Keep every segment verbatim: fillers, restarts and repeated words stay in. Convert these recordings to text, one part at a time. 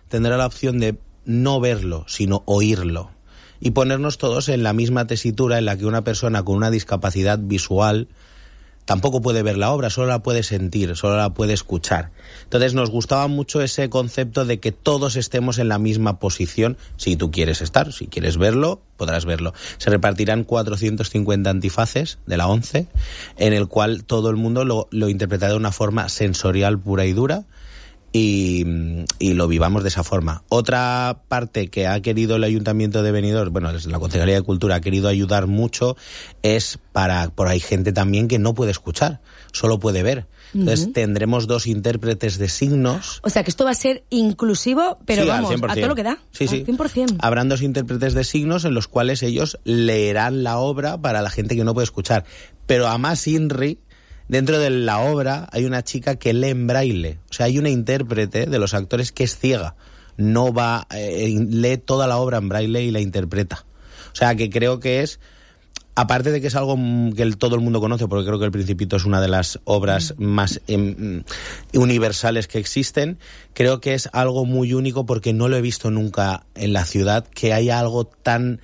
tendrá la opción de no verlo, sino oírlo. Y ponernos todos en la misma tesitura en la que una persona con una discapacidad visual tampoco puede ver la obra, solo la puede sentir, solo la puede escuchar. Entonces nos gustaba mucho ese concepto de que todos estemos en la misma posición, si tú quieres estar, si quieres verlo, podrás verlo. Se repartirán cuatrocientos cincuenta antifaces de la ONCE, en el cual todo el mundo lo, lo interpretará de una forma sensorial pura y dura, Y, y lo vivamos de esa forma. Otra parte que ha querido el Ayuntamiento de Benidorm, bueno, la Concejalía de Cultura ha querido ayudar mucho, es para, por hay gente también que no puede escuchar, solo puede ver. Entonces uh-huh. tendremos dos intérpretes de signos. O sea que esto va a ser inclusivo, pero sí, vamos, a todo lo que da. Sí, sí. Al cien por ciento. Habrán dos intérpretes de signos en los cuales ellos leerán la obra para la gente que no puede escuchar. Pero además INRI, dentro de la obra hay una chica que lee en braille. O sea, hay una intérprete de los actores que es ciega. No va, eh, lee toda la obra en braille y la interpreta. O sea, que creo que es, aparte de que es algo que el, todo el mundo conoce, porque creo que El Principito es una de las obras más eh, universales que existen, creo que es algo muy único porque no lo he visto nunca en la ciudad, que haya algo tan...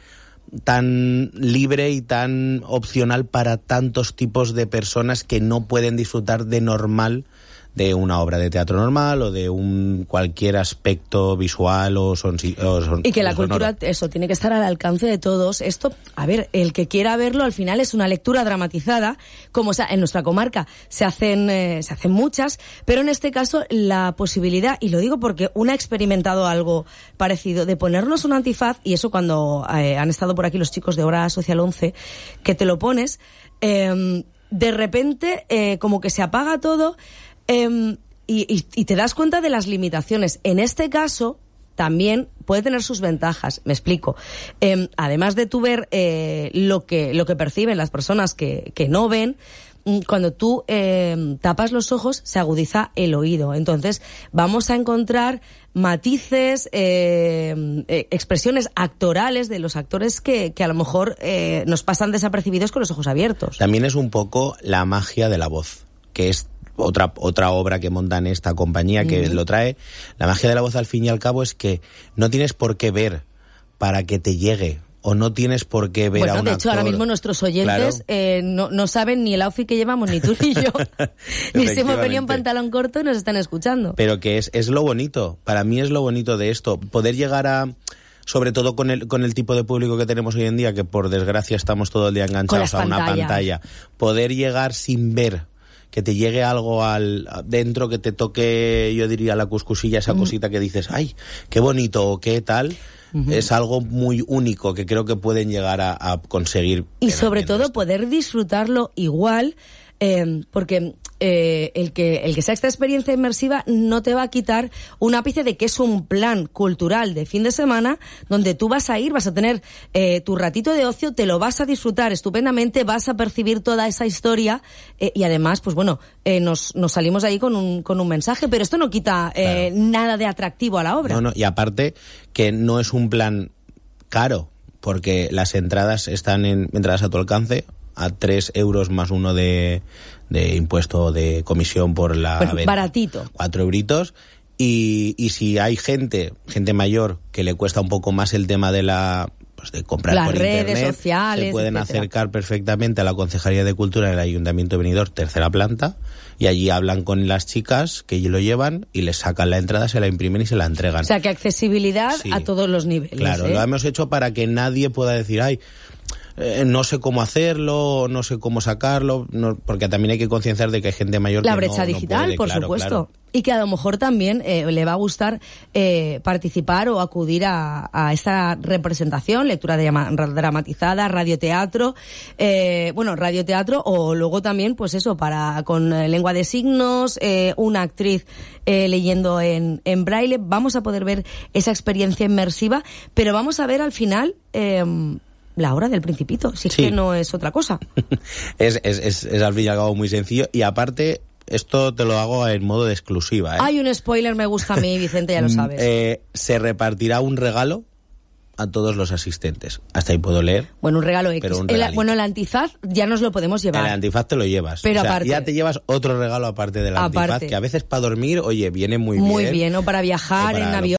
tan libre y tan opcional para tantos tipos de personas que no pueden disfrutar de normal de una obra de teatro normal o de un cualquier aspecto visual o, son, o son, y que la o cultura, eso, tiene que estar al alcance de todos. Esto, a ver, el que quiera verlo al final es una lectura dramatizada, como o sea, en nuestra comarca se hacen eh, se hacen muchas, pero en este caso la posibilidad, y lo digo porque una ha experimentado algo parecido, de ponernos un antifaz, y eso cuando eh, han estado por aquí los chicos de Obra Social once, que te lo pones, eh, de repente eh, como que se apaga todo. Um, y, y, y te das cuenta de las limitaciones. En este caso, también puede tener sus ventajas. Me explico. Um, además de tú ver eh, lo que lo que perciben las personas que, que no ven, cuando tú eh, tapas los ojos, se agudiza el oído. Entonces, vamos a encontrar matices, eh, eh, expresiones actorales de los actores que, que a lo mejor eh, nos pasan desapercibidos con los ojos abiertos. También es un poco la magia de la voz, que es otra otra obra que montan esta compañía que mm. lo trae. La magia de la voz, al fin y al cabo, es que no tienes por qué ver para que te llegue, o no tienes por qué ver bueno, a un de hecho, actor. Ahora mismo nuestros oyentes claro. eh, no, no saben ni el outfit que llevamos, ni tú ni yo, ni si hemos venido en pantalón corto y nos están escuchando. Pero que es, es lo bonito, para mí es lo bonito de esto, poder llegar a... sobre todo con el con el tipo de público que tenemos hoy en día, que por desgracia estamos todo el día enganchados a una pantalla, poder llegar sin ver, que te llegue algo al dentro, que te toque, yo diría, la cuscusilla, esa uh-huh. cosita que dices, ay, qué bonito, o qué tal, uh-huh. es algo muy único que creo que pueden llegar a, a conseguir. Y sobre todo esto. Poder disfrutarlo igual, eh, porque eh, el que el que sea esta experiencia inmersiva no te va a quitar un ápice de que es un plan cultural de fin de semana donde tú vas a ir, vas a tener eh, tu ratito de ocio, te lo vas a disfrutar estupendamente, vas a percibir toda esa historia eh, y además, pues bueno, eh, nos, nos salimos ahí con un con un mensaje, pero esto no quita eh, claro. nada de atractivo a la obra. No, no, y aparte que no es un plan caro, porque las entradas están en entradas a tu alcance, a tres euros más uno de, de impuesto de comisión por la bueno, venta. Baratito. Cuatro euritos. Y, y si hay gente, gente mayor, que le cuesta un poco más el tema de la... pues de comprar las por redes internet, sociales, se pueden etcétera. acercar perfectamente a la Concejalía de Cultura del Ayuntamiento de Benidorm, tercera planta, y allí hablan con las chicas que lo llevan y les sacan la entrada, se la imprimen y se la entregan. O sea, que accesibilidad sí. a todos los niveles. Claro, ¿eh? lo hemos hecho para que nadie pueda decir, ay, eh, no sé cómo hacerlo, no sé cómo sacarlo, no, porque también hay que concienciar de que hay gente mayor la que brecha no, digital, no puede, por claro, supuesto. Claro. Y que a lo mejor también eh, le va a gustar eh, participar o acudir a, a esta representación, lectura de, dramatizada, radioteatro, eh, bueno, radioteatro o luego también, pues eso, para con eh, lengua de signos, eh, una actriz eh, leyendo en, en braille. Vamos a poder ver esa experiencia inmersiva, pero vamos a ver al final... Eh, la obra del Principito, si es sí. que no es otra cosa. es, es, es, es al fin y al cabo muy sencillo, y aparte, esto te lo hago en modo de exclusiva. ¿eh? Hay un spoiler, me gusta a mí, Vicente, ya lo sabes. eh, se repartirá un regalo a todos los asistentes. Hasta ahí puedo leer. Bueno, un regalo X. Un el, bueno, el antifaz ya nos lo podemos llevar. El antifaz te lo llevas. Pero o sea, aparte, ya te llevas otro regalo aparte del antifaz, aparte. que a veces para dormir, oye, viene muy, muy bien. Muy bien, o para viajar o para en avión.